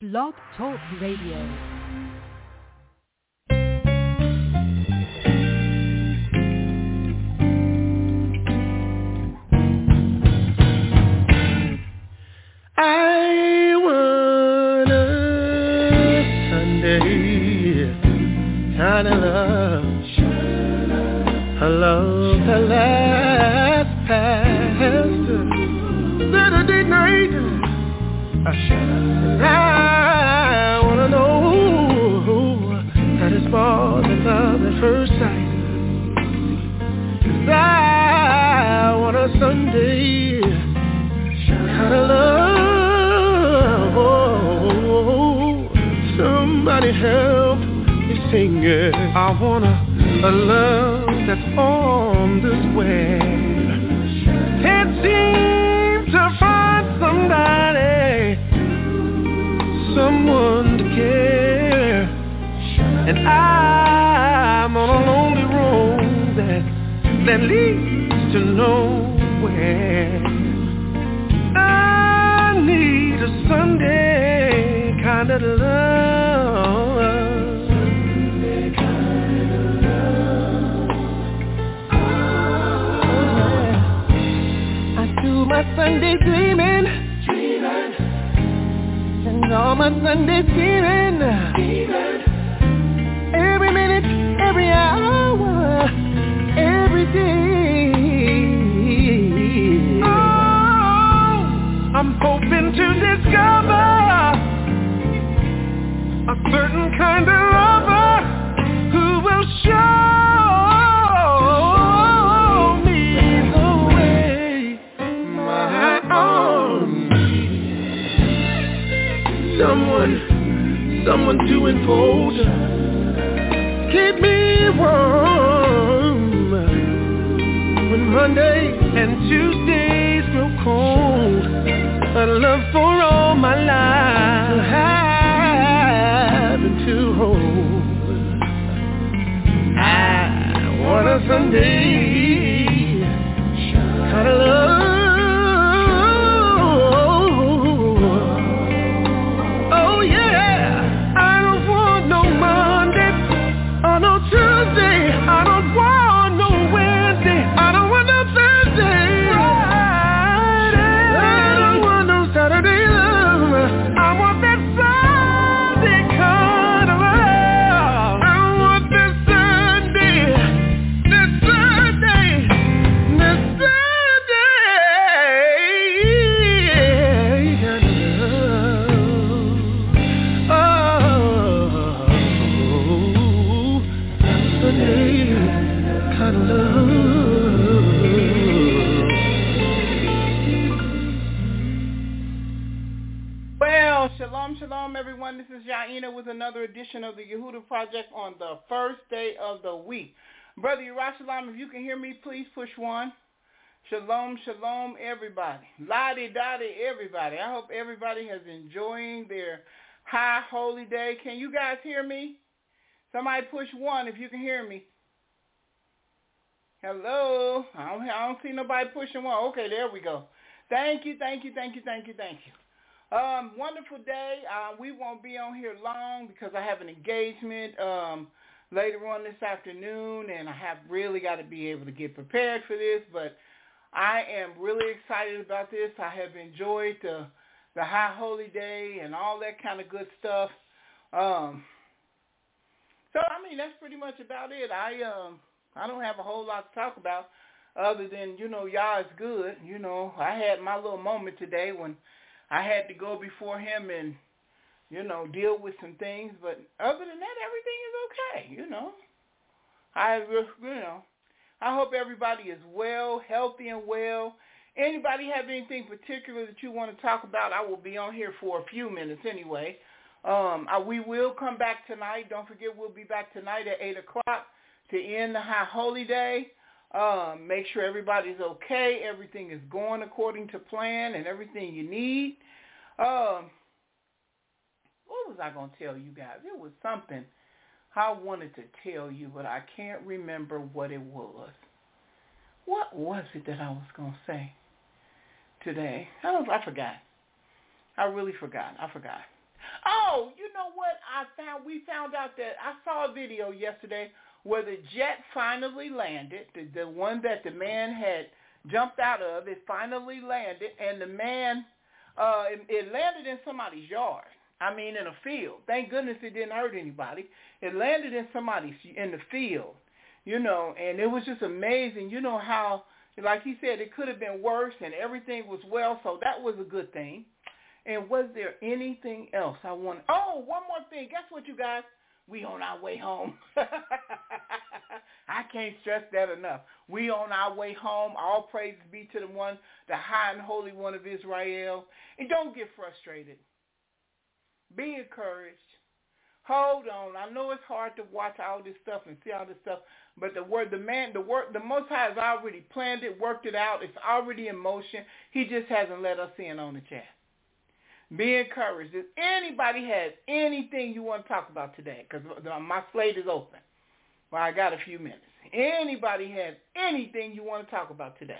Blog Talk Radio. I want a Sunday kind of love, a love that lasts past Saturday night. And I want to know that it's more than love at first sight. 'Cause I want a Sunday kind of love. Somebody help me sing it. I want a love that's on this way. Can't seem to find somebody, someone to care. And I'm on a lonely road that leads to nowhere. I need a Sunday kind of love. Sunday kind of love. Oh, yeah. I do my Sunday dreaming, and all my Sunday scheming, every minute, every hour, every day. Oh, I'm hoping to discover a certain kind of lover who will show me the way my own. Someone to enfold, keep me warm when Monday and Tuesdays grow cold. A love for all my life to have and to hold. I want a Sunday kind of love. Oh yeah, I don't want no Monday or no Tuesday. I don't want no Wednesday. I don't want no Thursday. I don't want no Saturday love. I want that Sunday kind of love. I want this Sunday kind of Well, shalom, everyone. This is Yaina with another edition of the Yehuda Project on the first day of the week. Brother Yerushalayim, if you can hear me, please push 1. Shalom, everybody. Lottie-dottie, everybody. I hope everybody has enjoying their high holy day. Can you guys hear me? Somebody push 1 if you can hear me. Hello? I don't see nobody pushing 1. Okay, there we go. Thank you. Wonderful day. We won't be on here long because I have an engagement later on this afternoon, and I have really got to be able to get prepared for this, but I am really excited about this. I have enjoyed the high holy day and all that kind of good stuff. So, that's pretty much about it. I don't have a whole lot to talk about other than, Yah is good. I had my little moment today when I had to go before him and, deal with some things. But other than that, everything is okay, I hope everybody is well, healthy and well. Anybody have anything particular that you want to talk about? I will be on here for a few minutes anyway. We will come back tonight. Don't forget, we'll be back tonight at 8 o'clock to end the high holy day. Make sure everybody's okay. Everything is going according to plan and everything you need. What was I going to tell you guys? It was something I wanted to tell you, but I can't remember what it was. What was it that I was going to say today? I forgot. I really forgot. Oh, you know what? We found out that I saw a video yesterday where the jet finally landed, the one that the man had jumped out of. It finally landed, and the man, it landed in somebody's yard. I mean, in a field. Thank goodness it didn't hurt anybody. It landed in the field, and it was just amazing. You know how, like he said, it could have been worse, and everything was well, so that was a good thing. And was there anything else I want? Oh, one more thing. Guess what, you guys? We on our way home. I can't stress that enough. We on our way home. All praises be to the one, the high and holy one of Israel. And don't get frustrated. Be encouraged. Hold on. I know it's hard to watch all this stuff and see all this stuff, but the Most High has already planned it, worked it out. It's already in motion. He just hasn't let us in on it yet. Be encouraged. If anybody has anything you want to talk about today, because my slate is open. Well, I got a few minutes. Anybody has anything you want to talk about today?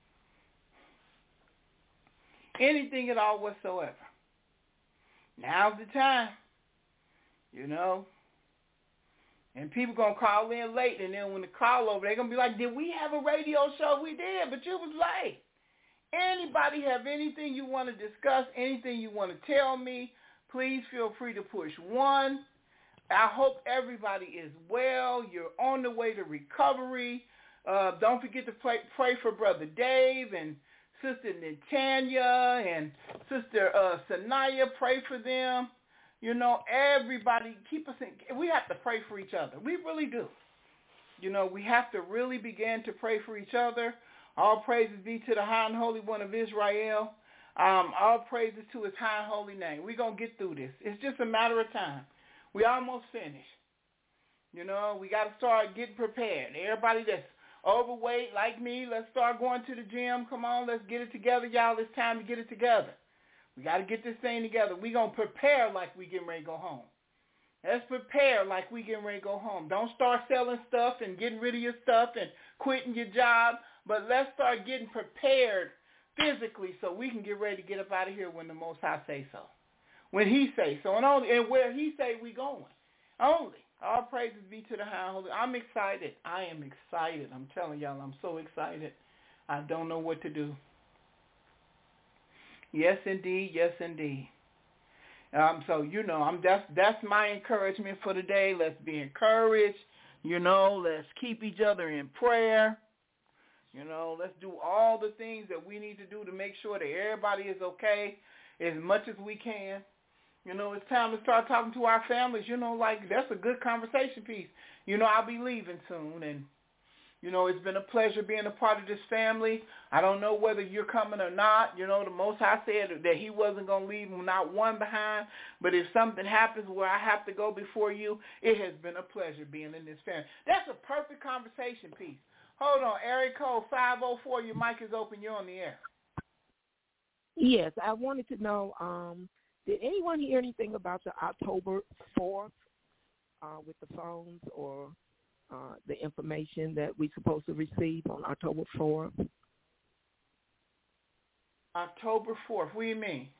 Anything at all whatsoever. Now's the time. And people going to call in late, and then when the call over, they're going to be like, did we have a radio show? We did, but you was late. Anybody have anything you want to discuss, anything you want to tell me, please feel free to push 1. I hope everybody is well. You're on the way to recovery. Don't forget to pray for Brother Dave and Sister Netanya and Sister Sanaya. Pray for them. Everybody, keep us in. We have to pray for each other. We really do. We have to really begin to pray for each other. All praises be to the high and holy one of Israel. All praises to his high and holy name. We're going to get through this. It's just a matter of time. We almost finished. We got to start getting prepared. Everybody that's overweight like me, let's start going to the gym. Come on, let's get it together, y'all. It's time to get it together. We got to get this thing together. We're going to prepare like we getting ready to go home. Let's prepare like we getting ready to go home. Don't start selling stuff and getting rid of your stuff and quitting your job. But let's start getting prepared physically so we can get ready to get up out of here when the Most High say so. When he say so. And where he say we going. Only. All praises be to the high and holy. I'm excited. I am excited. I'm telling y'all, I'm so excited. I don't know what to do. Yes, indeed. Yes, indeed. So, that's my encouragement for today. Let's be encouraged. Let's keep each other in prayer. Let's do all the things that we need to do to make sure that everybody is okay as much as we can. It's time to start talking to our families. That's a good conversation piece. I'll be leaving soon, and, it's been a pleasure being a part of this family. I don't know whether you're coming or not. The Most High said that he wasn't going to leave not one behind, but if something happens where I have to go before you, it has been a pleasure being in this family. That's a perfect conversation piece. Hold on, area code 504, your mic is open, you're on the air. Yes, I wanted to know, did anyone hear anything about the October 4th with the phones or the information that we're supposed to receive on October 4th? October 4th, what do you mean?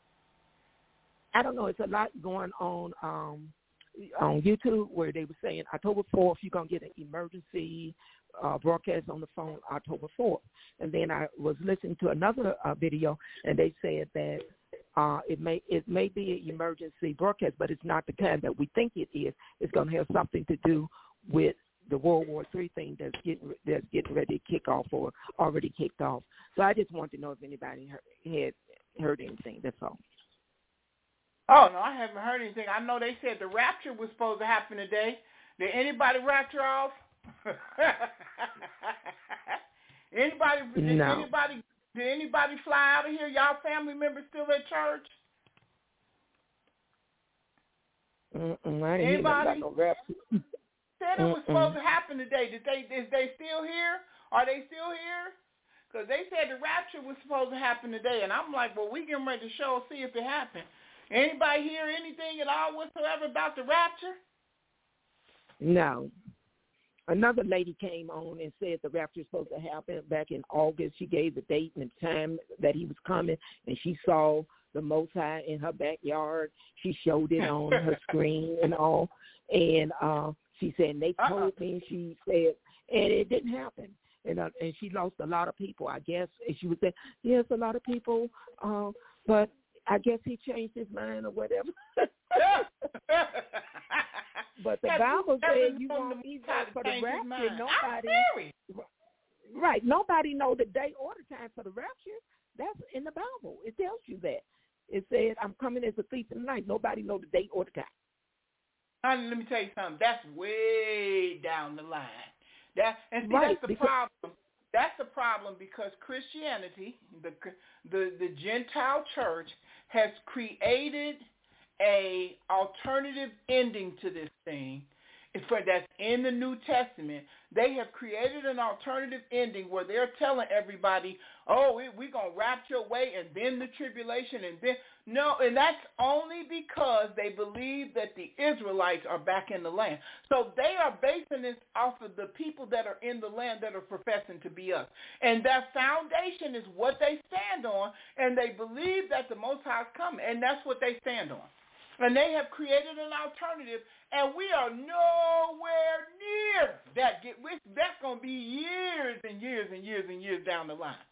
I don't know, it's a lot going on YouTube where they were saying October 4th, you're going to get an emergency broadcast on the phone October 4th. And then I was listening to another video, and they said that it may be an emergency broadcast, but it's not the kind that we think it is. It's going to have something to do with the World War III thing that's getting ready to kick off or already kicked off. So I just wanted to know if anybody had heard anything. That's all. Oh, no, I haven't heard anything. I know they said the rapture was supposed to happen today. Did anybody rapture off? No. Did anybody fly out of here? Y'all family members still at church? I didn't hear about no rapture. Said it was supposed to happen today. Is they still here? Are they still here? Because they said the rapture was supposed to happen today, and I'm like, well, we getting ready to see if it happened. Anybody hear anything at all whatsoever about the rapture? No. Another lady came on and said the rapture is supposed to happen back in August. She gave the date and the time that he was coming, and she saw the Most High in her backyard. She showed it on her screen and all. And she said, and they told me, and she said, and it didn't happen. And she lost a lot of people, I guess. And she was saying, yes, a lot of people, but I guess he changed his mind or whatever. But the Bible says you won't be there for the rapture. Nobody know the day or the time for the rapture. That's in the Bible. It tells you that. It said, I'm coming as a thief in the night. Nobody know the date or the time. Honey, let me tell you something. That's way down the line. That's the problem. That's the problem because Christianity, the Gentile church, has created a alternative ending to this thing. That's in the New Testament. They have created an alternative ending where they're telling everybody, oh, we're going to rapture away and then the tribulation and then. No, and that's only because they believe that the Israelites are back in the land. So they are basing this off of the people that are in the land that are professing to be us. And that foundation is what they stand on, and they believe that the Most High is coming, and that's what they stand on. And they have created an alternative, and we are nowhere near that. That's going to be years and years and years and years down the line.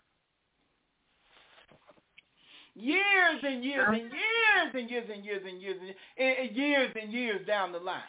Years and years and years and years and years and years and years and years down the line.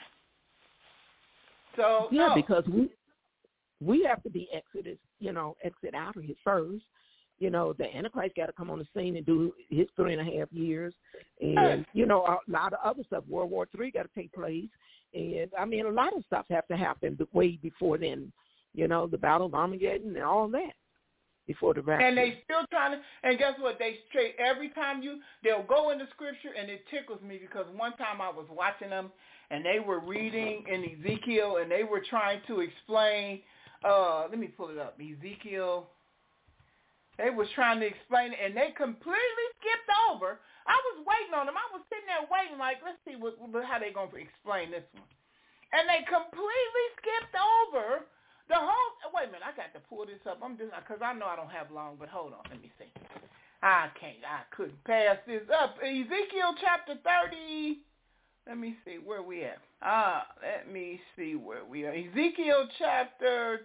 So yeah, because we have to be exit out of here first. You know, the Antichrist got to come on the scene and do his 3.5 years. And, a lot of other stuff. World War III got to take place. And, I mean, a lot of stuff have to happen way before then. You know, the Battle of Armageddon and all that before the rapture. And they still trying to, and guess what? Every time they'll go into Scripture, and it tickles me because one time I was watching them, and they were reading in Ezekiel, and they were trying to explain, let me pull it up, Ezekiel. They was trying to explain it, and they completely skipped over. I was waiting on them. I was sitting there waiting, like, let's see how they going to explain this one. And they completely skipped over the whole. Wait a minute, I got to pull this up. I'm just because I know I don't have long, but hold on, let me see. I couldn't pass this up. Ezekiel chapter 30. Let me see where we at. Let me see where we are. Ezekiel chapter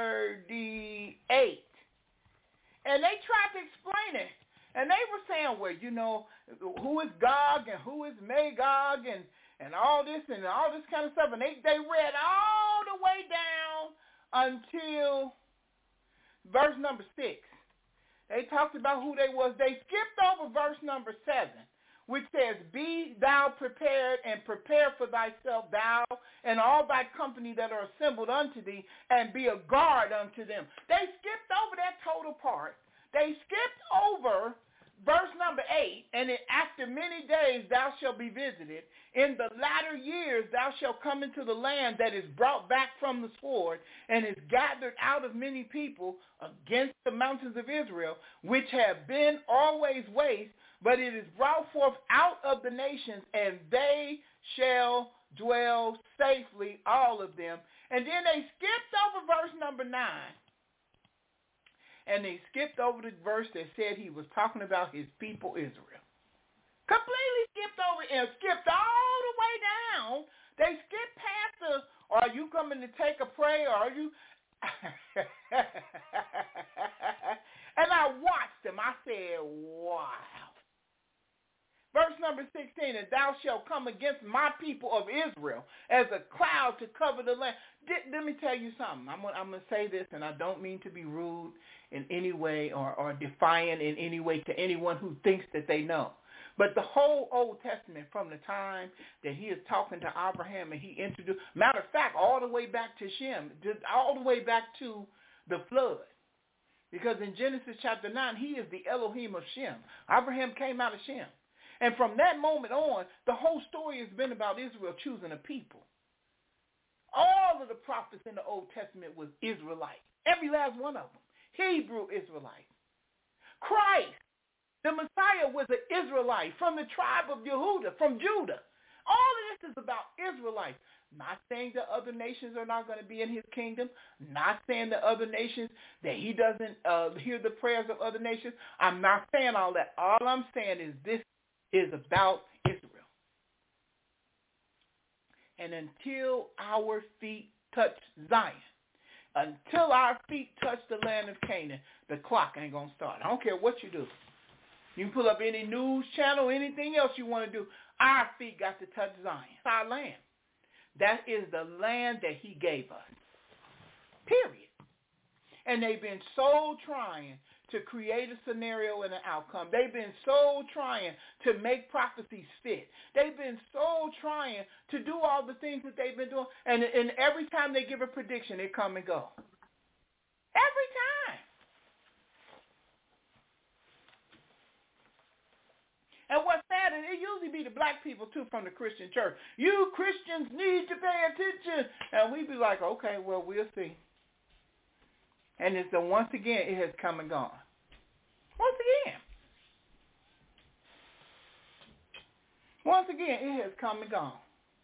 38. And they tried to explain it. And they were saying, well, who is Gog and who is Magog and all this kind of stuff. And they read all the way down until verse number 6. They talked about who they was. They skipped over verse number 7, which says, be thou prepared and prepare for thyself, thou and all thy company that are assembled unto thee, and be a guard unto them. They skipped over that total part. They skipped over verse number 8, and after many days thou shalt be visited. In the latter years thou shalt come into the land that is brought back from the sword, and is gathered out of many people against the mountains of Israel, which have been always waste, but it is brought forth out of the nations, and they shall dwell safely, all of them. And then they skipped over verse number 9. And they skipped over the verse that said he was talking about his people Israel. Completely skipped over and skipped all the way down. They skipped past are you coming to take a prey, or are you? And I watched them. I said, wow. Verse number 16, and thou shalt come against my people of Israel as a cloud to cover the land. Let me tell you something. I'm going to say this, and I don't mean to be rude in any way or defiant in any way to anyone who thinks that they know. But the whole Old Testament, from the time that he is talking to Abraham and he introduced, matter of fact, all the way back to Shem, all the way back to the flood. Because in Genesis chapter 9, he is the Elohim of Shem. Abraham came out of Shem. And from that moment on, the whole story has been about Israel choosing a people. All of the prophets in the Old Testament was Israelites. Every last one of them. Hebrew Israelites. Christ, the Messiah, was an Israelite from the tribe of Yehuda, from Judah. All of this is about Israelites. Not saying that other nations are not going to be in his kingdom. Not saying that other nations, that he doesn't hear the prayers of other nations. I'm not saying all that. All I'm saying is this is about Israel. And until our feet touch Zion, until our feet touch the land of Canaan, the clock ain't going to start. I don't care what you do. You can pull up any news channel, anything else you want to do. Our feet got to touch Zion. It's our land. That is the land that he gave us. Period. And they've been so trying to create a scenario and an outcome. They've been so trying to make prophecies fit. They've been so trying to do all the things that they've been doing. And every time they give a prediction, it come and go. Every time. And what's sad is it usually be the black people, too, from the Christian church. You Christians need to pay attention. And we be like, okay, well, we'll see. And it's once again, it has come and gone. Once again, it has come and gone.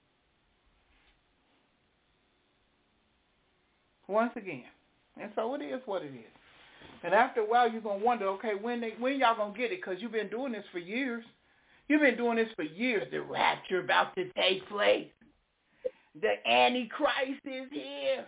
Once again. And so it is what it is. And after a while, you're going to wonder, okay, when y'all going to get it? Because you've been doing this for years. You've been doing this for years. The rapture about to take place. The Antichrist is here.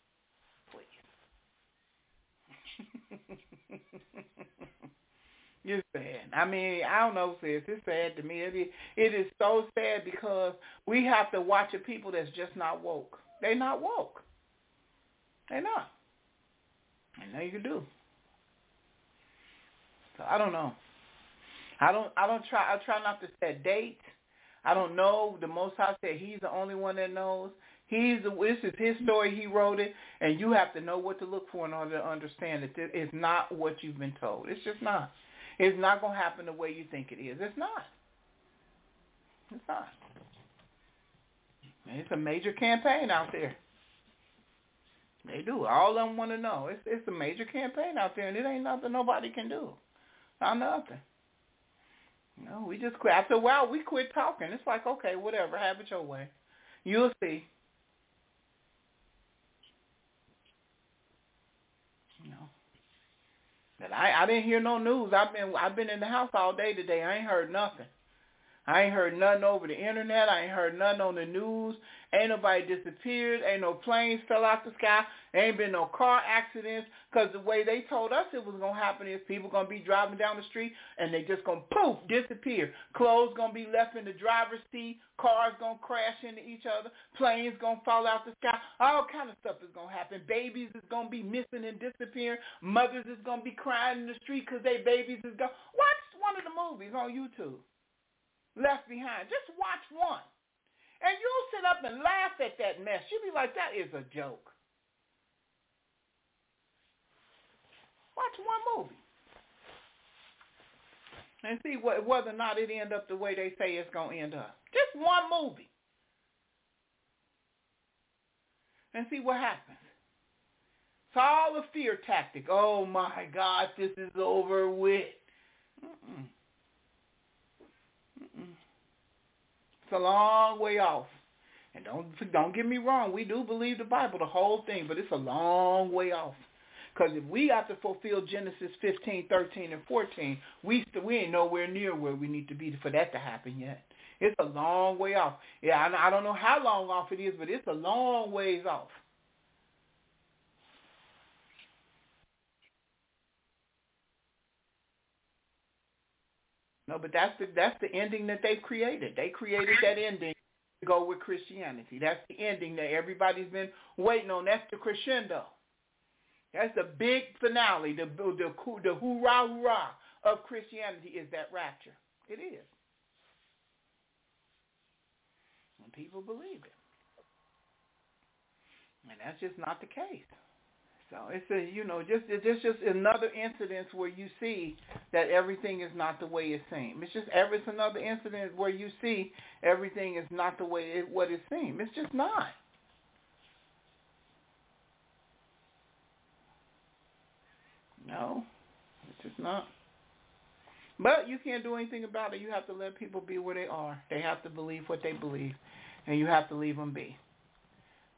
It's sad. I mean, I don't know, sis. It's sad to me. It is so sad because we have to watch a people that's just not woke. They're not woke. They're not. And nothing you can do. So I don't know. I try not to set dates. I don't know. The Most High said he's the only one that knows. This is his story. He wrote it, and you have to know what to look for in order to understand that it's not what you've been told. It's just not. It's not going to happen the way you think it is. It's not. It's not. And it's a major campaign out there. They do. All of them want to know. It's a major campaign out there, and it ain't nothing nobody can do. Not nothing. No, we just quit. After a while, we quit talking. It's like, okay, whatever. Have it your way. You'll see. But I didn't hear no news. I've been in the house all day today. I ain't heard nothing. I ain't heard nothing over the internet. I ain't heard nothing on the news. Ain't nobody disappeared. Ain't no planes fell out the sky. Ain't been no car accidents. Because the way they told us it was going to happen is people going to be driving down the street and they just going to poof, disappear. Clothes going to be left in the driver's seat. Cars going to crash into each other. Planes going to fall out the sky. All kind of stuff is going to happen. Babies is going to be missing and disappearing. Mothers is going to be crying in the street because their babies is gone. Watch one of the movies on YouTube. Left Behind. Just watch one. And you'll sit up and laugh at that mess. You'll be like, that is a joke. Watch one movie. And see whether or not it end up the way they say it's going to end up. Just one movie. And see what happens. It's all a fear tactic. Oh, my God, this is over with. It's a long way off. And don't get me wrong, we do believe the Bible, the whole thing, but it's a long way off. Because if we got to fulfill Genesis 15, 13, and 14, we ain't nowhere near where we need to be for that to happen yet. It's a long way off. Yeah, I don't know how long off it is, but it's a long ways off. No, but that's the ending that they created. They created that ending to go with Christianity. That's the ending that everybody's been waiting on. That's the crescendo. That's the big finale, the hoorah, hoorah of Christianity is that rapture. It is. And people believe it. And that's just not the case. So it's just another incident where you see that everything is not the way it seems. It's another incident where you see everything is not the way what it seems. It's just not. No, it's just not. But you can't do anything about it. You have to let people be where they are. They have to believe what they believe, and you have to leave them be.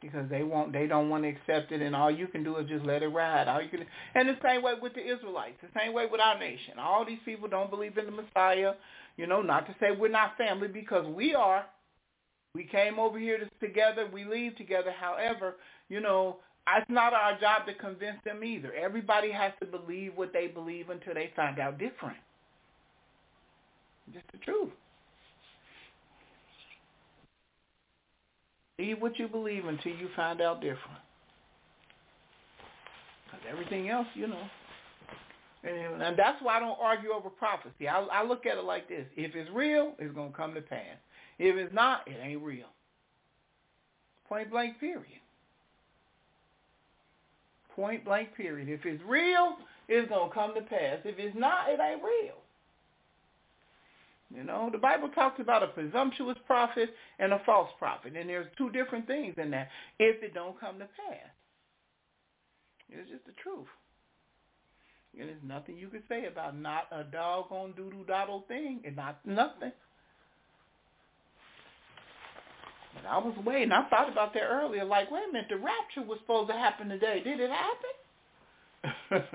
because they don't want to accept it, and all you can do is just let it ride. And the same way with the Israelites, the same way with our nation. All these people don't believe in the Messiah. Not to say we're not family, because we are. We came over here together. We leave together. However, it's not our job to convince them either. Everybody has to believe what they believe until they find out different. Just the truth. Believe what you believe until you find out different. Because everything else, And that's why I don't argue over prophecy. I look at it like this. If it's real, it's going to come to pass. If it's not, it ain't real. Point blank, period. Point blank, period. If it's real, it's going to come to pass. If it's not, it ain't real. The Bible talks about a presumptuous prophet and a false prophet, and there's two different things in that if it don't come to pass. It's just the truth. And there's nothing you can say about not a doggone doodle-doddle thing, and nothing. But I was waiting. I thought about that earlier, like, wait a minute, the rapture was supposed to happen today. Did it happen?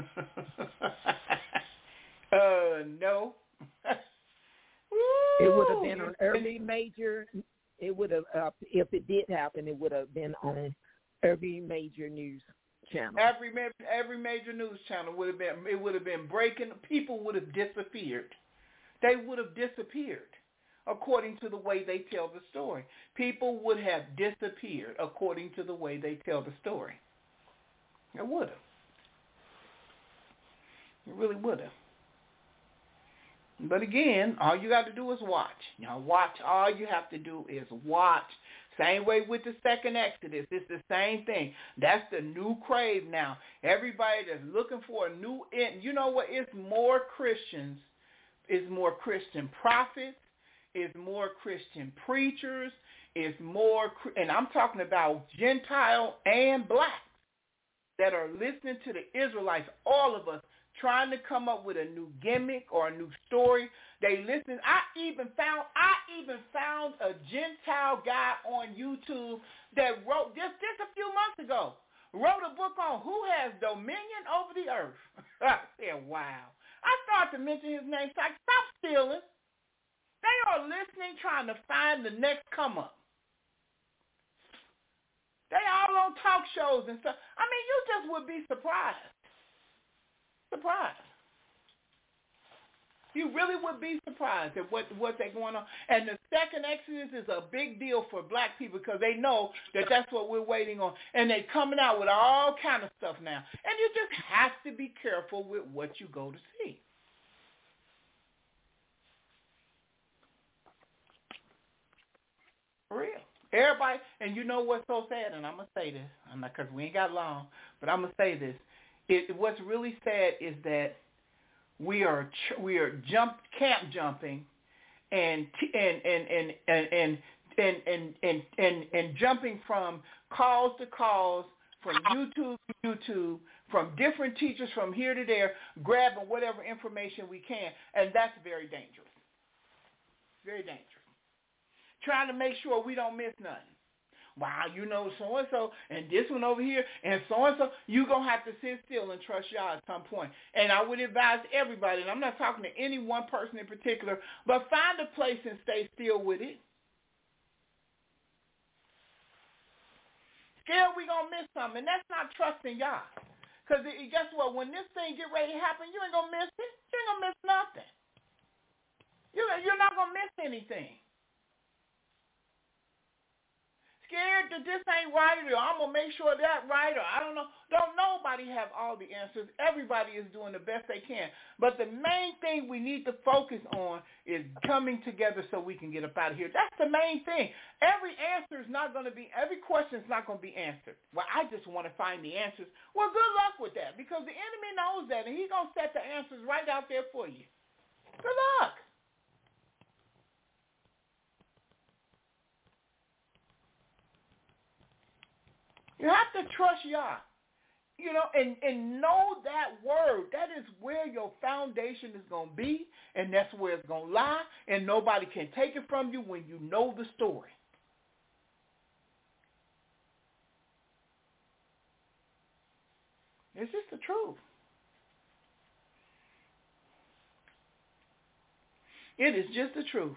No. It would have been on every major. It would have, if it did happen, it would have been on every major news channel. Every major news channel would have been. It would have been breaking. People would have disappeared. They would have disappeared, according to the way they tell the story. People would have disappeared according to the way they tell the story. It would have. It really would have. But again, all you got to do is watch. Watch. All you have to do is watch. Same way with the second Exodus. It's the same thing. That's the new crave now. Everybody that's looking for a new end. You know what? It's more Christians. It's more Christian prophets. It's more Christian preachers. It's more, and I'm talking about Gentile and black, that are listening to the Israelites, all of us, trying to come up with a new gimmick or a new story. They listen. I even found a Gentile guy on YouTube that wrote just a few months ago, wrote a book on who has dominion over the earth. I said, wow. I started to mention his name. So I stop stealing. They are listening, trying to find the next come up. They all on talk shows and stuff. I mean, you just would be surprised. You really would be surprised at what's going on. And the second Exodus is a big deal for black people because they know that that's what we're waiting on. And they're coming out with all kind of stuff now. And you just have to be careful with what you go to see. For real. Everybody, and you know what's so sad, and I'm going to say this, because we ain't got long, but I'm going to say this. What's really sad is that we are camp jumping and jumping from calls to calls, from YouTube to YouTube, from different teachers from here to there, grabbing whatever information we can, and that's very dangerous. Very dangerous. Trying to make sure we don't miss nothing. Wow, so-and-so, and this one over here, and so-and-so, you're going to have to sit still and trust y'all at some point. And I would advise everybody, and I'm not talking to any one person in particular, but find a place and stay still with it. Scared we going to miss something, and that's not trusting y'all. Because guess what? When this thing get ready to happen, you ain't going to miss it. You ain't going to miss nothing. You're not going to miss anything. Scared that this ain't right, or I'm going to make sure that right, or I don't know. Don't nobody have all the answers. Everybody is doing the best they can. But the main thing we need to focus on is coming together so we can get up out of here. That's the main thing. Every question is not going to be answered. Well, I just want to find the answers. Well, good luck with that, because the enemy knows that, and he's going to set the answers right out there for you. Good luck. You have to trust Yah, and know that word. That is where your foundation is going to be, and that's where it's going to lie, and nobody can take it from you when you know the story. It's just the truth. It is just the truth.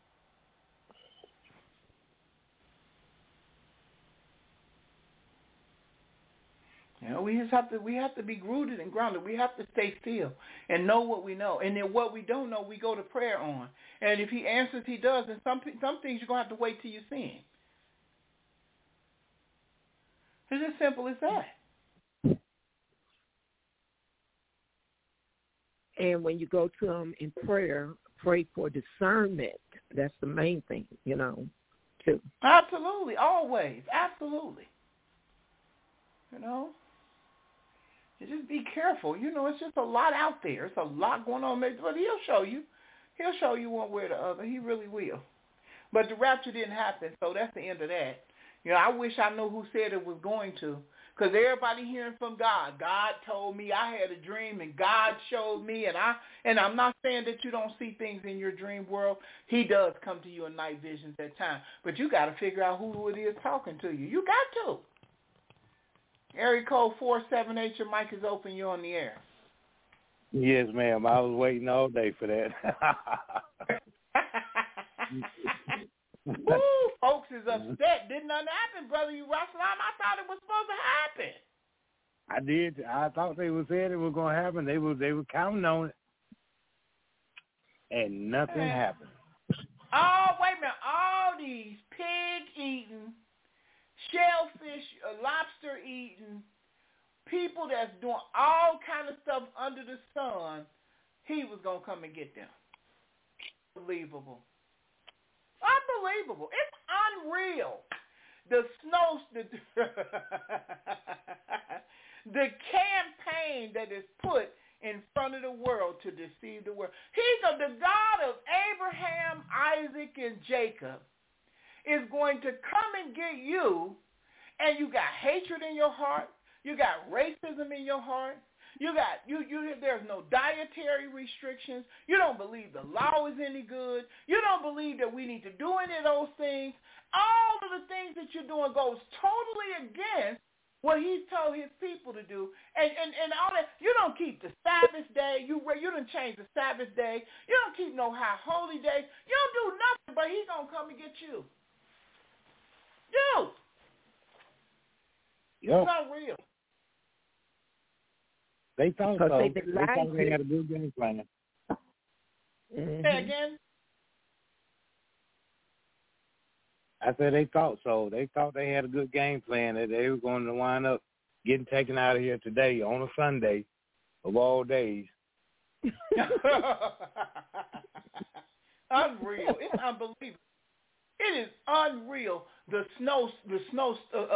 You know, we have to be rooted and grounded. We have to stay still and know what we know. And then what we don't know, we go to prayer on. And if he answers, he does. And some things you're going to have to wait till you see him. It's as simple as that. And when you go to him in prayer, pray for discernment. That's the main thing, you know, too. Absolutely. Always. Absolutely. You know? You just be careful. You know, it's just a lot out there. It's a lot going on. But he'll show you. He'll show you one way or the other. He really will. But the rapture didn't happen, so that's the end of that. You know, I wish I knew who said it was going to. Because everybody hearing from God. God told me, I had a dream, and God showed me. And I'm not saying that you don't see things in your dream world. He does come to you in night visions at times. But you got to figure out who it is talking to you. You got to. Area code 478, your mic is open. You're on the air. Yes, ma'am. I was waiting all day for that. Woo, folks is upset. Didn't nothing happen, Brother Yerasalam. I thought it was supposed to happen. I did. I thought they were saying it was going to happen. They were counting on it, and nothing happened. Oh, wait a minute. All these pig-eating, shellfish, lobster-eating people that's doing all kind of stuff under the sun, he was going to come and get them. Unbelievable. Unbelievable. It's unreal. The campaign that is put in front of the world to deceive the world. He's the God of Abraham, Isaac, and Jacob is going to come and get you, and you got hatred in your heart. You got racism in your heart. You got there's no dietary restrictions. You don't believe the law is any good. You don't believe that we need to do any of those things. All of the things that you're doing goes totally against what he's told his people to do. And all that. You don't keep the Sabbath day. You don't change the Sabbath day. You don't keep no high holy days. You don't do nothing, but he's going to come and get you. You. Yep. It's unreal. They thought so. They thought they had a good game plan. Mm-hmm. Say again? I said they thought so. They thought they had a good game plan, that they were going to wind up getting taken out of here today on a Sunday of all days. Unreal. It's unbelievable. It is unreal. The snowstorm,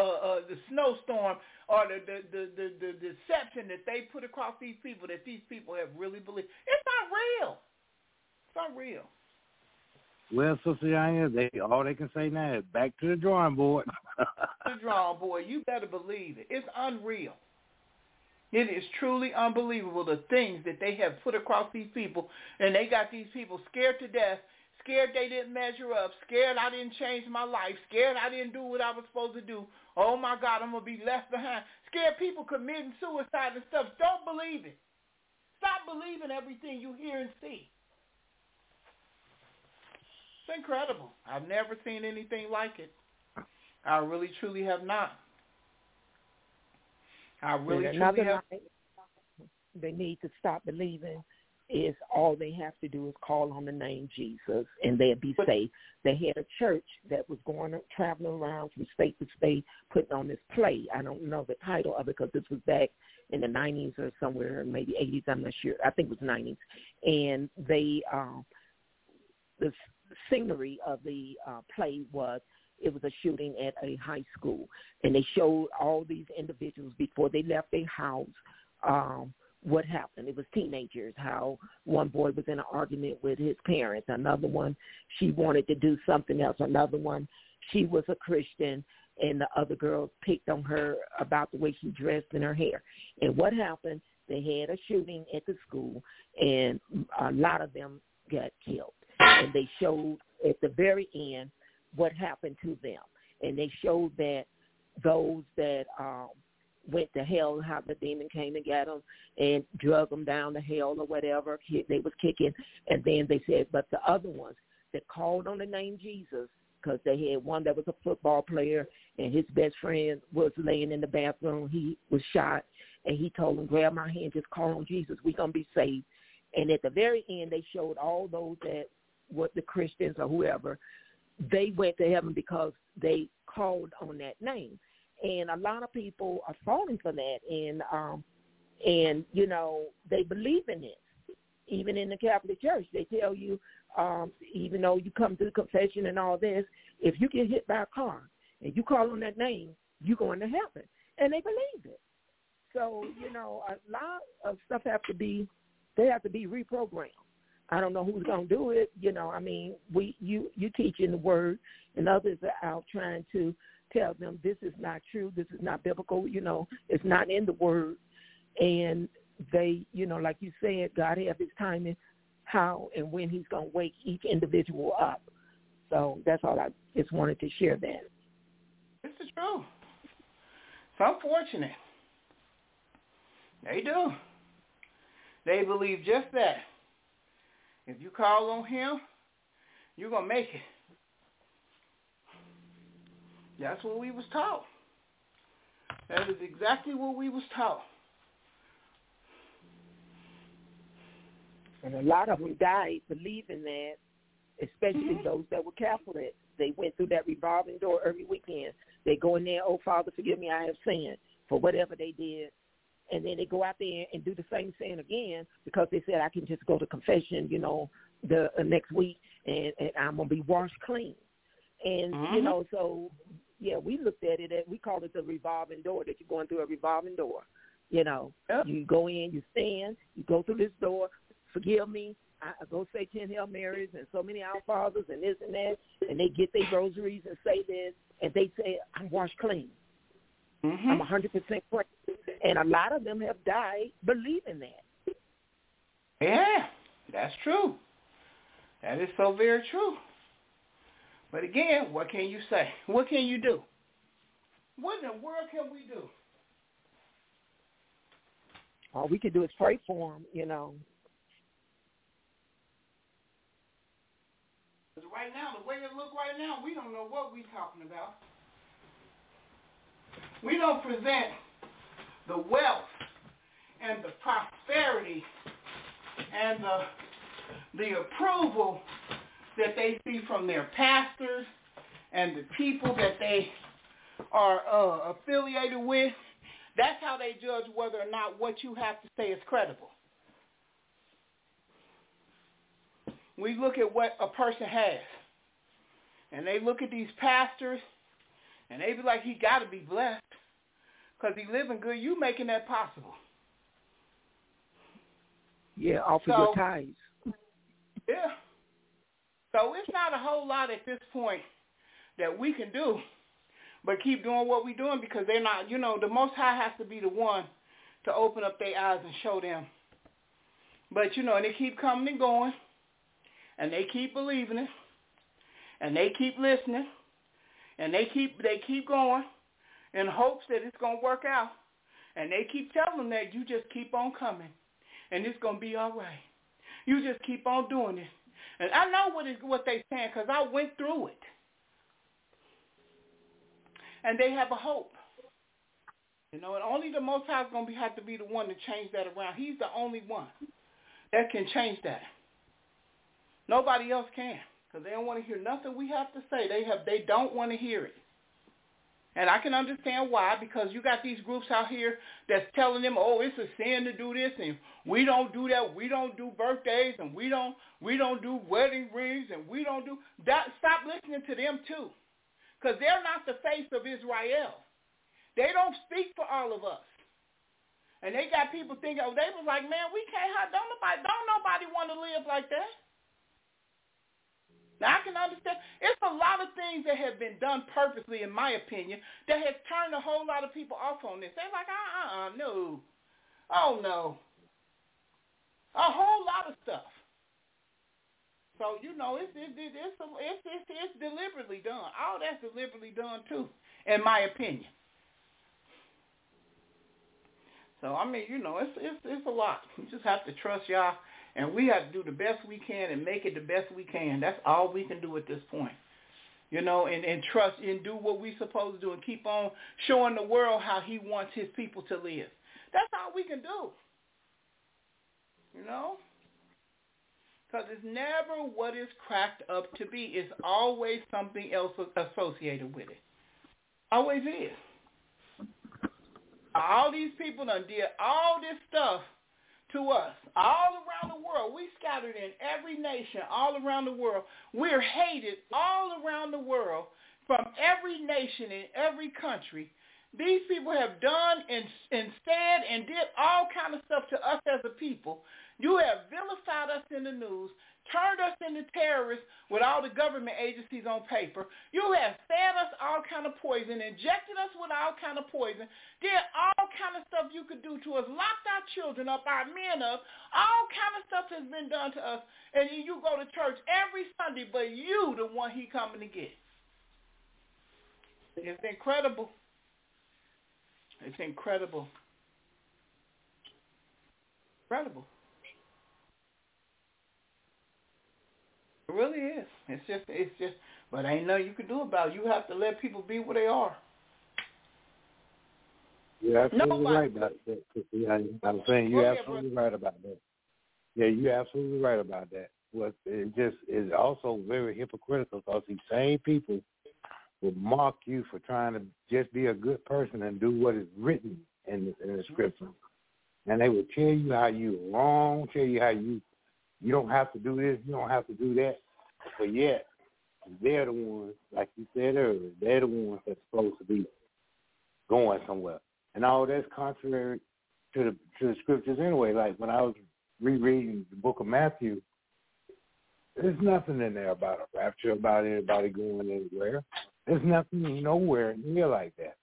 or the deception that they put across these people, that these people have really believed. It's unreal. It's unreal. Well, Sister Yanya, all they can say now is back to the drawing board. The drawing board. You better believe it. It's unreal. It is truly unbelievable, the things that they have put across these people, and they got these people scared to death, scared they didn't measure up, scared I didn't change my life, scared I didn't do what I was supposed to do. Oh, my God, I'm going to be left behind. Scared people committing suicide and stuff. Don't believe it. Stop believing everything you hear and see. It's incredible. I've never seen anything like it. I really, truly have not. I really, truly have. They need to stop believing. Is all they have to do is call on the name Jesus, and they'll be safe. They had a church that was traveling around from state to state, putting on this play. I don't know the title of it because this was back in the 90s or somewhere, maybe 80s. I'm not sure. I think it was 90s. And they, the scenery of the play was, it was a shooting at a high school, and they showed all these individuals before they left their house. What happened. It was teenagers, how one boy was in an argument with his parents. Another one, she wanted to do something else. Another one, she was a Christian, and the other girls picked on her about the way she dressed and her hair. And what happened, they had a shooting at the school, and a lot of them got killed. And they showed at the very end what happened to them. And they showed that those that went to hell, how the demon came and got them and drug them down to hell or whatever. They was kicking. And then they said, but the other ones that called on the name Jesus, because they had one that was a football player and his best friend was laying in the bathroom. He was shot, and he told him, grab my hand, just call on Jesus. We're going to be saved. And at the very end, they showed all those that were the Christians or whoever, they went to heaven because they called on that name. And a lot of people are falling for that, and you know, they believe in it. Even in the Catholic Church, they tell you, even though you come to the confession and all this, if you get hit by a car and you call on that name, you're going to heaven. And they believe it. So, you know, a lot of stuff have to be reprogrammed. I don't know who's going to do it. You know, I mean, you teaching the word, and others are out trying to tell them this is not true, this is not biblical, you know, it's not in the word. And they, you know, like you said, God has his timing, how and when he's going to wake each individual up. So that's all. I just wanted to share that. This is true. It's unfortunate. They do. They believe just that. If you call on him, you're going to make it. That's what we was taught. That is exactly what we was taught. And a lot of them died believing that, especially those that were Catholic. They went through that revolving door every weekend. They go in there, oh, Father, forgive me, I have sinned, for whatever they did. And then they go out there and do the same sin again because they said, I can just go to confession, you know, the next week, and I'm going to be washed clean. And, you know, so, yeah, we looked at it, we called it the revolving door, that you're going through a revolving door. You know, you go in, you stand, you go through this door, forgive me, I go say 10 Hail Marys and so many Our Fathers and this and that, and they get their rosaries and say this, and they say, I'm washed clean. I'm 100% clean. And a lot of them have died believing that. Yeah, that's true. That is so very true. But again, what can you say? What can you do? What in the world can we do? All we can do is pray for them, you know. Right now, the way it looks right now, we don't know what we're talking about. We don't present the wealth and the prosperity and the approval that they see from their pastors and the people that they are affiliated with. That's how they judge whether or not what you have to say is credible. We look at what a person has, and they look at these pastors, and they be like, he got to be blessed because he living good. You making that possible. Yeah, off of your tithes. Yeah. So it's not a whole lot at this point that we can do, but keep doing what we're doing because they're not, you know, the Most High has to be the one to open up their eyes and show them. But, you know, and they keep coming and going, and they keep believing it, and they keep listening, and they keep going in hopes that it's going to work out. And they keep telling them that you just keep on coming, and it's going to be all right. You just keep on doing it. And I know what they're saying because I went through it. And they have a hope. You know, and only the Most High is going to have to be the one to change that around. He's the only one that can change that. Nobody else can because they don't want to hear nothing we have to say. They don't want to hear it. And I can understand why, because you got these groups out here that's telling them, oh, it's a sin to do this, and we don't do that. We don't do birthdays, and we don't do wedding rings, and we don't do that. Stop listening to them too, because they're not the face of Israel. They don't speak for all of us. And they got people thinking, oh, they was like, man, we can't have, don't nobody want to live like that. Now, I can understand. It's a lot of things that have been done purposely, in my opinion, that has turned a whole lot of people off on this. They're like, no. Oh, no. A whole lot of stuff. So, you know, it's deliberately done. All that's deliberately done, too, in my opinion. So, I mean, it's a lot. We just have to trust y'all, and we have to do the best we can and make it the best we can. That's all we can do at this point. And trust and do what we're supposed to do and keep on showing the world how he wants his people to live. That's all we can do. Because it's never what it's cracked up to be. It's always something else associated with it. Always is. All these people done did all this stuff to us all around the world. We scattered in every nation all around the world. We're hated all around the world from every nation in every country. These people have done and said and did all kind of stuff to us as a people. You have vilified us in the news, turned us into terrorists with all the government agencies on paper. You have fed us all kind of poison, injected us with all kind of poison, did all kind of stuff you could do to us, locked our children up, our men up. All kind of stuff has been done to us, and you go to church every Sunday, but you the one he coming to get. It's incredible. It's incredible. Incredible. It really is. It's just, but ain't nothing you can do about it. You have to let people be where they are. You're absolutely right about that. I'm saying you're absolutely right about that. Yeah, you're absolutely right about that. But it just is also very hypocritical because these same people will mock you for trying to just be a good person and do what is written in the scripture. And they will tell you how you're wrong, tell you how you don't have to do this, you don't have to do that. But yet, they're the ones, like you said earlier, they're the ones that's supposed to be going somewhere. And all that's contrary to the scriptures anyway. Like when I was rereading the book of Matthew, there's nothing in there about a rapture, about anybody going anywhere. There's nothing nowhere near like that.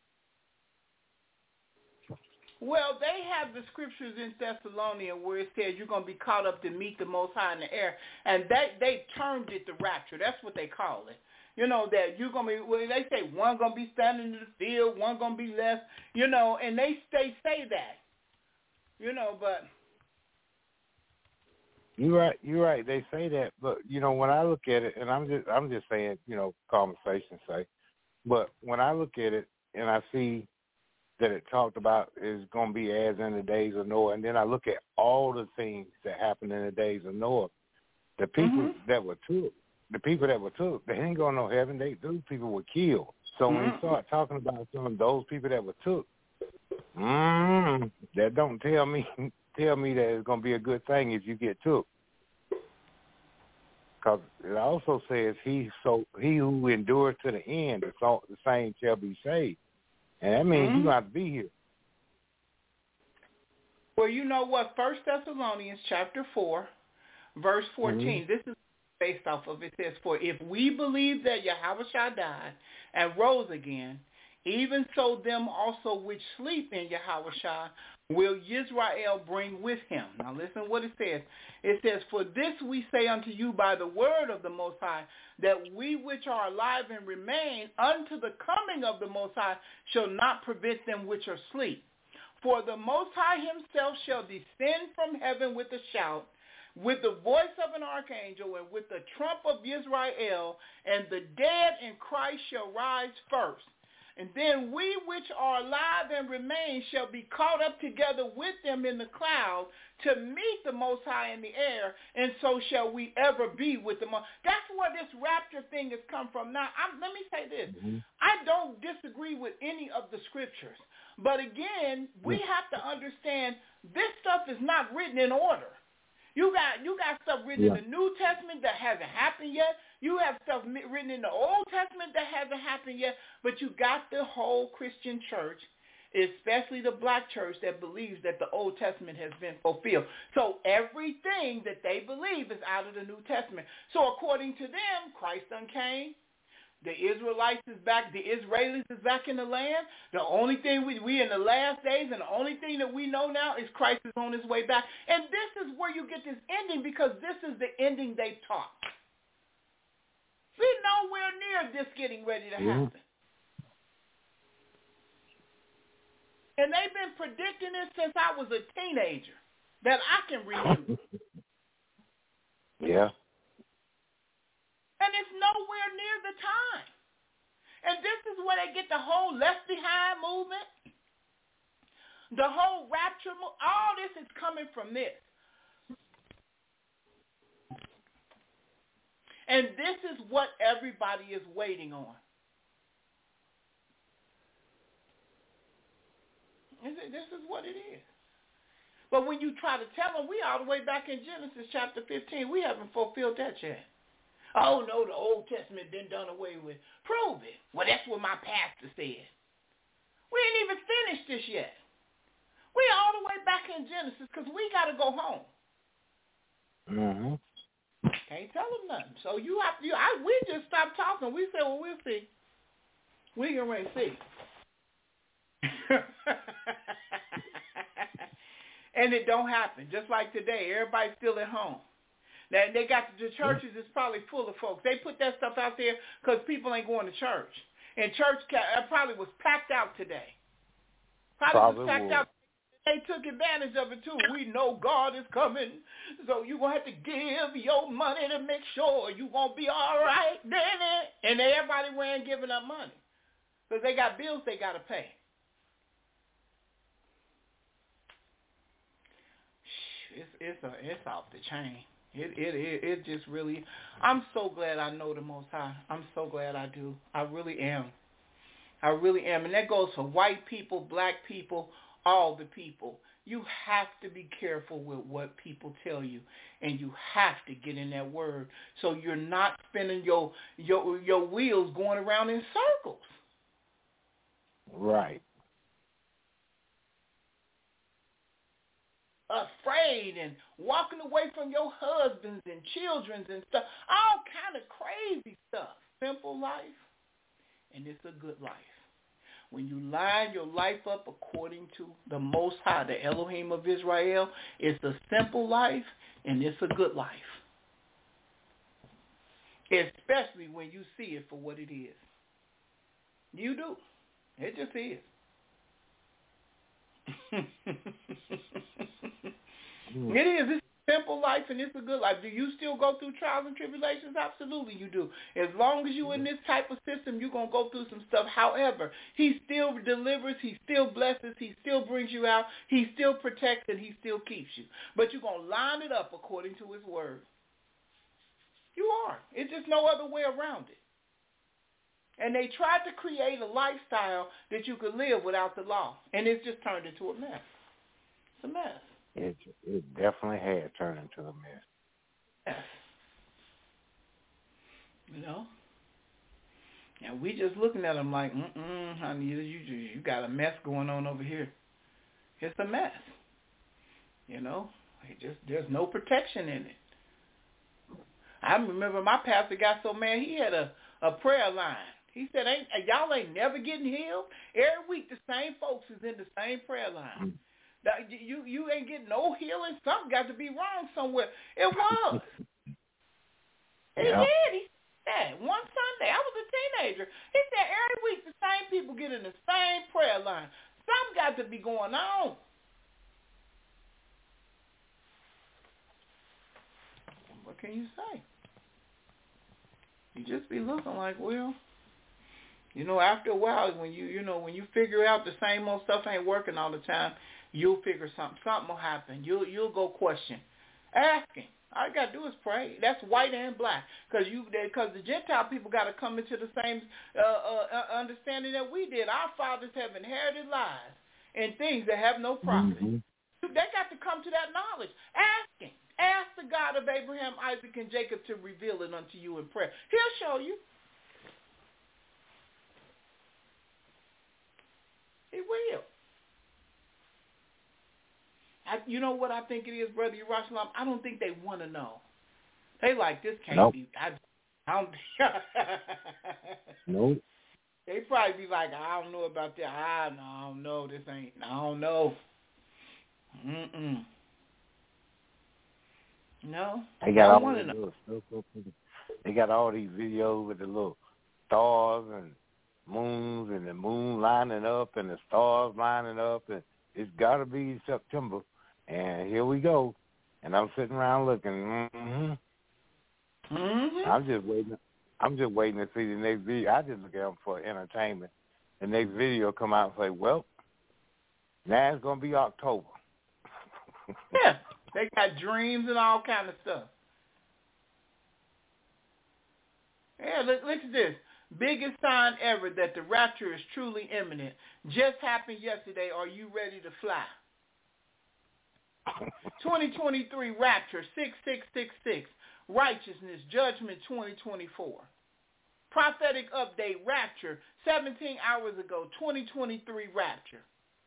Well, they have the scriptures in Thessalonians where it says you're going to be caught up to meet the Most High in the air. And they termed it the rapture. That's what they call it. That you're going to be, well, they say one going to be standing in the field, one going to be left, and they say that, but. You're right. They say that, but when I look at it, and I'm just saying, conversation say, but when I look at it and I see that it talked about is going to be as in the days of Noah, and then I look at all the things that happened in the days of Noah, the people that were took, they ain't going to no heaven. Those people were killed. So when you start talking about some of those people that were took, that don't tell me that it's going to be a good thing if you get took. Because it also says he who endures to the end, the same shall be saved. And that means you got to be here. Well, you know what? 1 Thessalonians chapter 4, verse 14, this is based off of it. Says, for if we believe that Yahushua died and rose again, even so them also which sleep in Yahushua will Yisrael bring with him. Now listen what it says. It says, for this we say unto you by the word of the Most High, that we which are alive and remain unto the coming of the Most High shall not prevent them which are asleep. For the Most High himself shall descend from heaven with a shout, with the voice of an archangel, and with the trump of Yisrael, and the dead in Christ shall rise first. And then we which are alive and remain shall be caught up together with them in the cloud to meet the Most High in the air, and so shall we ever be with the Most High. That's where this rapture thing has come from. Now, let me say this. I don't disagree with any of the scriptures. But again, we have to understand this stuff is not written in order. You got stuff written in the New Testament that hasn't happened yet. You have stuff written in the Old Testament that hasn't happened yet. But you got the whole Christian church, especially the black church, that believes that the Old Testament has been fulfilled. So everything that they believe is out of the New Testament. So according to them, Christ done came. The Israelites is back. The Israelis is back in the land. The only thing we in the last days, and the only thing that we know now is Christ is on his way back. And this is where you get this ending, because this is the ending they taught. We're nowhere near this getting ready to happen. And they've been predicting it since I was a teenager that I can remember. Yeah. And it's nowhere near the time. And this is where they get the whole Left Behind movement, the whole rapture movement. All this is coming from this. And this is what everybody is waiting on. This is what it is. But when you try to tell them, we all the way back in Genesis chapter 15, we haven't fulfilled that yet. Oh, no, the Old Testament been done away with. Prove it. Well, that's what my pastor said. We ain't even finished this yet. We all the way back in Genesis because we got to go home. Mm-hmm. Can't tell them nothing. So we just stopped talking. We said, well, we'll see. We can really see. And it don't happen. Just like today, everybody's still at home. Now, they got the churches is probably full of folks. They put that stuff out there because people ain't going to church. And church probably was packed out today. Probably was packed out. They took advantage of it, too. We know God is coming, so you're going to have to give your money to make sure you're going to be all right. And everybody ran giving up money because they got bills they got to pay. It's off the chain. It just really, I'm so glad I know the Most High. I'm so glad I do. I really am. I really am. And that goes for white people, black people, all the people. You have to be careful with what people tell you, and you have to get in that word so you're not spinning your wheels going around in circles. Right. Afraid and walking away from your husbands and children and stuff. All kind of crazy stuff. Simple life, and it's a good life. When you line your life up according to the Most High, the Elohim of Israel, it's a simple life and it's a good life. Especially when you see it for what it is. You do. It just is. It is. It's a simple life and it's a good life. Do you still go through trials and tribulations? Absolutely you do. As long as you're in this type of system, you're going to go through some stuff. However, he still delivers, he still blesses, he still brings you out, he still protects, and he still keeps you. But you're going to line it up according to his word. You are. It's just no other way around it. And they tried to create a lifestyle that you could live without the law. And it's just turned into a mess. It's a mess. It definitely had turned into a mess. Yes. You know? And we just looking at them like, honey, you got a mess going on over here. It's a mess. You know? There's no protection in it. I remember my pastor got so mad, he had a prayer line. He said, y'all ain't never getting healed? Every week the same folks is in the same prayer line. You ain't getting no healing. Something got to be wrong somewhere. It was. He did. He said one Sunday, I was a teenager. He said every week the same people get in the same prayer line. Something got to be going on. What can you say? You just be looking like, well, you know, after a while, when when you figure out the same old stuff ain't working all the time, you'll figure something will happen. You'll go question, asking. All you gotta do is pray. That's white and black, because the Gentile people got to come into the same understanding that we did. Our fathers have inherited lies and things that have no profit. Mm-hmm. They got to come to that knowledge. Asking. Ask the God of Abraham, Isaac, and Jacob to reveal it unto you in prayer. He'll show you. He will. You know what I think it is, Brother Yerushalayim? I don't think they want to know. They like, this can't be. I don't. Nope. They probably be like, I don't know about that. I don't know. This ain't. I don't know. No. They got all these They got all these videos with the little stars and moons and the moon lining up and the stars lining up, and it's got to be September. And here we go. And I'm sitting around looking. I'm just waiting. To see the next video. I just look at them for entertainment. The next video come out and say, well, now it's going to be October. Yeah, they got dreams and all kind of stuff. Yeah, look at this. Biggest sign ever that the rapture is truly imminent. Just happened yesterday. Are you ready to fly? 2023 rapture, 6666. Righteousness, judgment 2024. Prophetic update, rapture, 17 hours ago, 2023 rapture.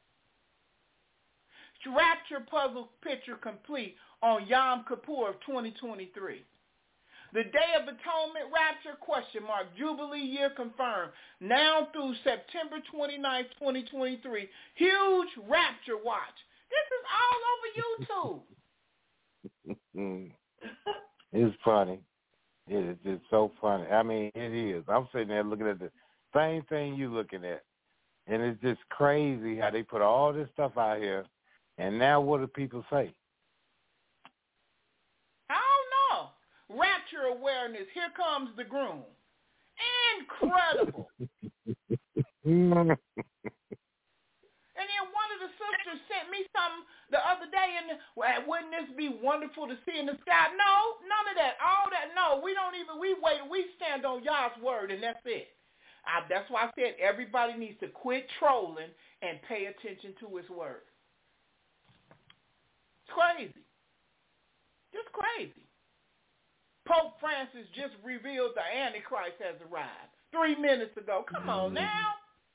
Rapture puzzle picture complete on Yom Kippur of 2023. The Day of Atonement rapture, ? Jubilee year confirmed. Now through September 29th, 2023. Huge rapture watch. This is all over YouTube. It's funny. It is just so funny. I mean, it is. I'm sitting there looking at the same thing you looking at. And it's just crazy how they put all this stuff out here. And now what do people say? I don't know. Rapture awareness. Here comes the groom. Incredible. And then one of the sisters sent me something the other day, and wouldn't this be wonderful to see in the sky? No, none of that. All that, no. We don't even, we wait. We stand on Yah's word, and that's it. That's why I said everybody needs to quit trolling and pay attention to his word. It's crazy. Just crazy. Pope Francis just revealed the Antichrist has arrived 3 minutes ago. Come on now.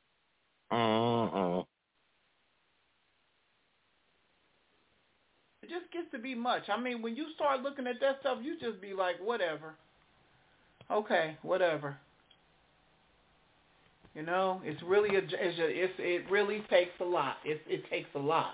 It just gets to be much. I mean, when you start looking at that stuff, you just be like, whatever. Okay, whatever. You know, it's really it really takes a lot. It takes a lot.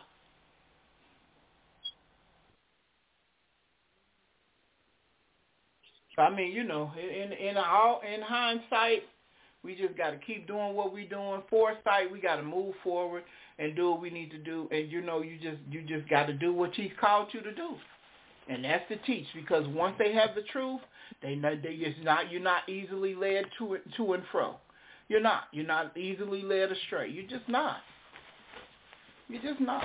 I mean, you know, in hindsight, we just got to keep doing what we're doing. Foresight, we got to move forward and do what we need to do. And you know, you just got to do what He's called you to do, and that's to teach. Because once they have the truth, you're not easily led to and fro. You're not easily led astray. You're just not. You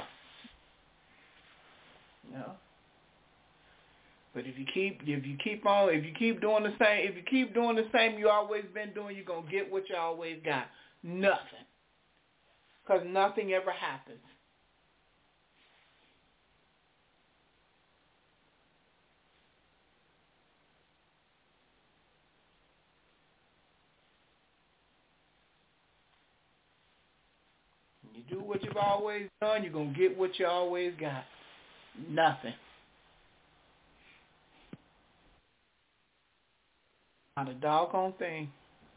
know. But if you keep doing the same you always been doing, you're gonna get what you always got. Nothing. Because nothing ever happens. You do what you've always done, you're gonna get what you always got. Nothing. Not a doggone thing.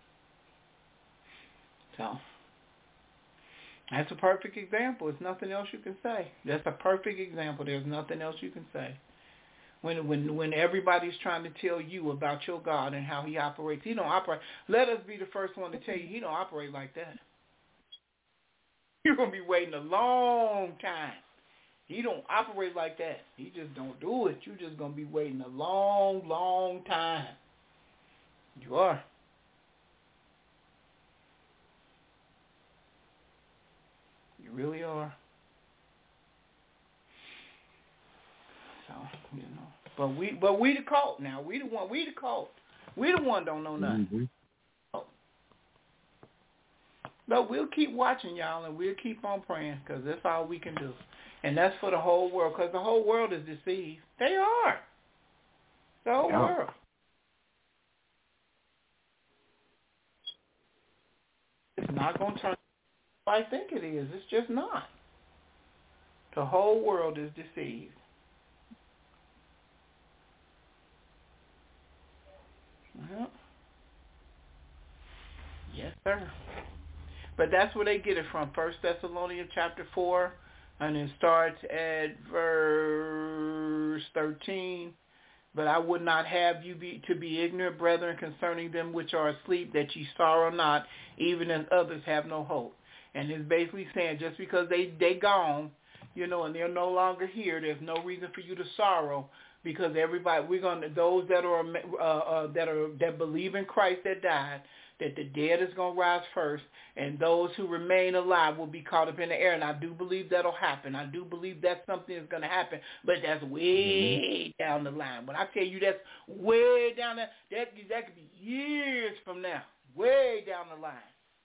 So, that's a perfect example. There's nothing else you can say. That's a perfect example. There's nothing else you can say. When everybody's trying to tell you about your God and how He operates, He don't operate. Let us be the first one to tell you He don't operate like that. You're going to be waiting a long time. He don't operate like that. He just don't do it. You're just going to be waiting a long, long time. You are. You really are. So, you know. But we the cult now. We the cult. We the one don't know nothing. Mm-hmm. But we'll keep watching y'all, and we'll keep on praying, because that's all we can do. And that's for the whole world, because the whole world is deceived. They are. The whole world. It's not going to turn I think it is. It's just not. The whole world is deceived. Well, yes, sir. But that's where they get it from. 1 Thessalonians chapter 4, and it starts at verse 13. But I would not have you be ignorant, brethren, concerning them which are asleep, that ye sorrow not, even as others have no hope. And it's basically saying just because they gone, and they're no longer here, there's no reason for you to sorrow, because everybody, those that believe in Christ that died, that the dead is going to rise first, and those who remain alive will be caught up in the air. And I do believe that'll happen. I do believe that's something that's going to happen, but that's way down the line. When I tell you that's way down there, that could be years from now, way down the line.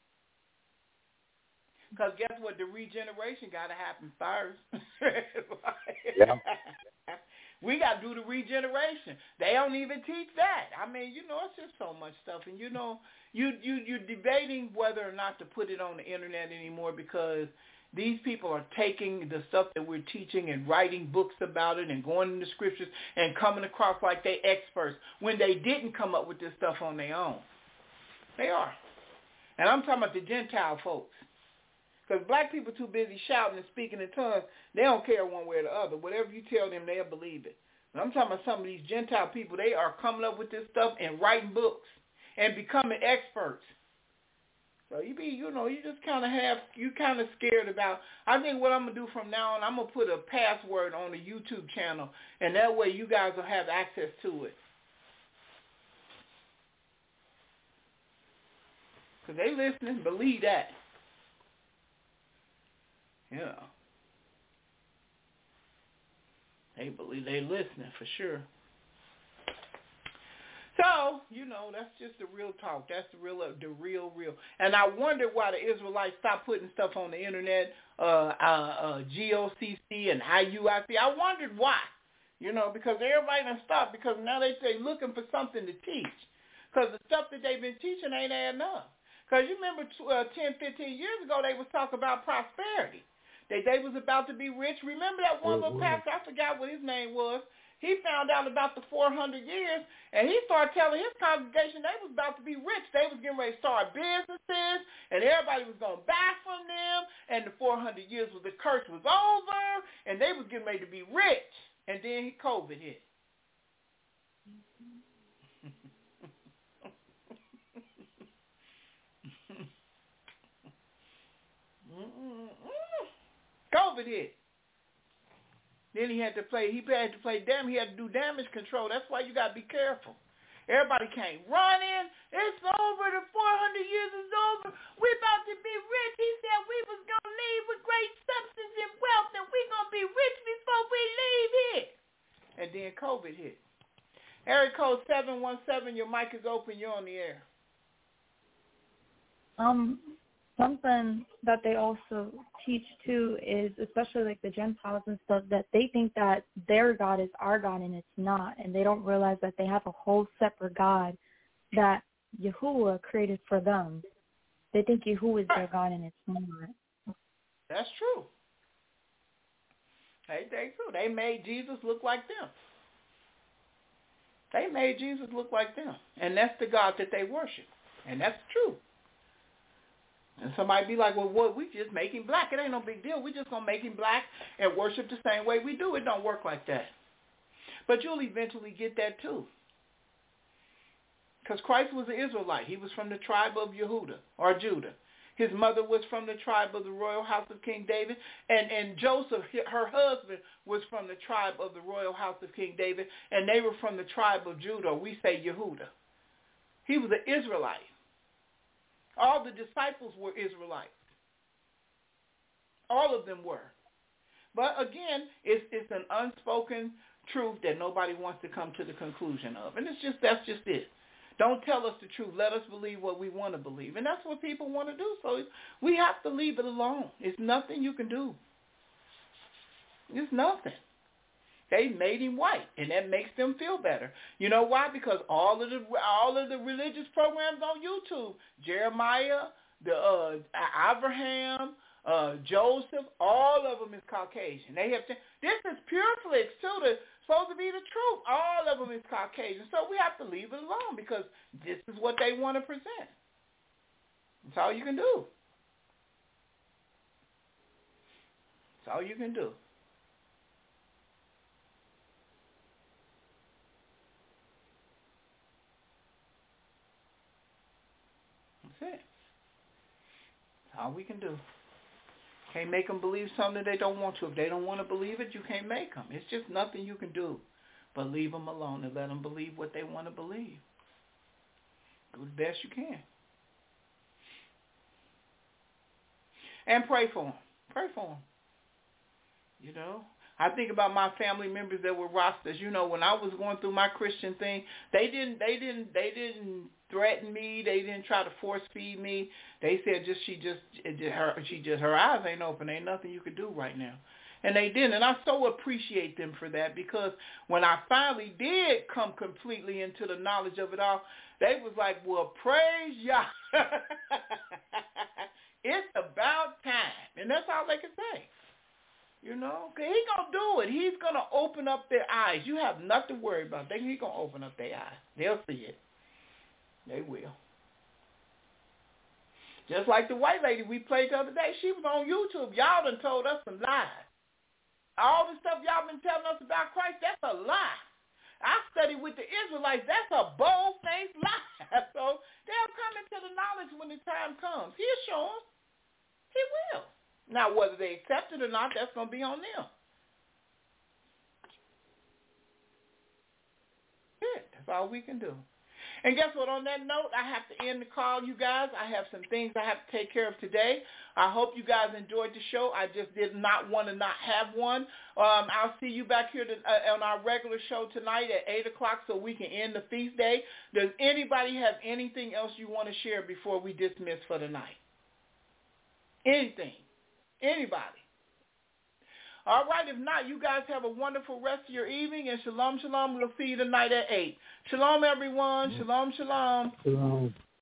Because guess what? The regeneration got to happen first. Yeah. We got to do the regeneration. They don't even teach that. I mean, it's just so much stuff. And, you're debating whether or not to put it on the internet anymore, because these people are taking the stuff that we're teaching and writing books about it and going into scriptures and coming across like they experts when they didn't come up with this stuff on their own. They are. And I'm talking about the Gentile folks. Because black people too busy shouting and speaking in tongues, they don't care one way or the other. Whatever you tell them, they'll believe it. And I'm talking about some of these Gentile people, they are coming up with this stuff and writing books and becoming experts. So you just kind of scared about, I think what I'm going to do from now on, I'm going to put a password on the YouTube channel, and that way you guys will have access to it. Because they listening, believe that. Yeah. They believe they listening for sure. So, that's just the real talk. That's the real. And I wonder why the Israelites stopped putting stuff on the internet, GOCC and IUIC. I wondered why. Because everybody done stopped, because now they looking for something to teach. Because the stuff that they've been teaching ain't adding up. Because you remember 10, 15 years ago, they was talking about prosperity. They was about to be rich. Remember that one little pastor, I forgot what his name was. He found out about the 400 years, and he started telling his congregation they was about to be rich. They was getting ready to start businesses, and everybody was going to buy from them, and the 400 years the curse was over, and they was getting ready to be rich. And then COVID hit. COVID hit. Then he had to do damage control. That's why you got to be careful. Everybody came running. It's over. The 400 years is over. We about to be rich. He said we was going to leave with great substance and wealth, and we going to be rich before we leave here. And then COVID hit. Area code 717, your mic is open. You're on the air. Something that they also teach too is, especially like the Gentiles and stuff, that they think that their God is our God, and it's not, and they don't realize that they have a whole separate God that Yahuwah created for them. They think Yahuwah is their God, and it's not. That's true. They think so. They made Jesus look like them. They made Jesus look like them, and that's the God that they worship, and that's true. And somebody be like, well, what? We just make him black. It ain't no big deal. We just going to make him black and worship the same way we do. It don't work like that. But you'll eventually get that too. Because Christ was an Israelite. He was from the tribe of Yehuda or Judah. His mother was from the tribe of the royal house of King David. And Joseph, her husband, was from the tribe of the royal house of King David. And they were from the tribe of Judah. We say Yehuda. He was an Israelite. All the disciples were Israelites. All of them were. But again, it's an unspoken truth that nobody wants to come to the conclusion of. And that's just it. Don't tell us the truth. Let us believe what we want to believe. And that's what people want to do. So we have to leave it alone. It's nothing you can do. It's nothing. They made him white, and that makes them feel better. You know why? Because all of the religious programs on YouTube, Jeremiah, Abraham, Joseph, all of them is Caucasian. This is PureFlix too. Supposed to be the truth. All of them is Caucasian. So we have to leave it alone because this is what they want to present. That's all you can do. That's all you can do. it. That's all we can do. Can't make them believe something they don't want to. If they don't want to believe it, you can't make them. It's just nothing you can do but leave them alone and let them believe what they want to believe. Do the best you can. And pray for them. Pray for them. You know, I think about my family members that were Rastas. You know, when I was going through my Christian thing, they didn't threaten me. They didn't try to force feed me. They said her eyes ain't open. Ain't nothing you can do right now. And they didn't. And I so appreciate them for that, because when I finally did come completely into the knowledge of it all, they was like, well, praise Yah. It's about time. And that's all they can say. You know, cause he's going to do it. He's going to open up their eyes. You have nothing to worry about. He's going to open up their eyes. They'll see it. They will. Just like the white lady we played the other day. She was on YouTube. Y'all done told us some lies. All the stuff y'all been telling us about Christ, that's a lie. I studied with the Israelites. That's a bold-faced lie. So they'll come into the knowledge when the time comes. He'll show them. He will. Now, whether they accept it or not, that's going to be on them. Good. That's all we can do. And guess what? On that note, I have to end the call, you guys. I have some things I have to take care of today. I hope you guys enjoyed the show. I just did not want to not have one. I'll see you back here on our regular show tonight at 8 o'clock so we can end the feast day. Does anybody have anything else you want to share before we dismiss for the night? Anything? Anybody? All right, if not, you guys have a wonderful rest of your evening, and shalom, shalom. We'll see you tonight at 8. Shalom, everyone. Shalom, shalom. Shalom.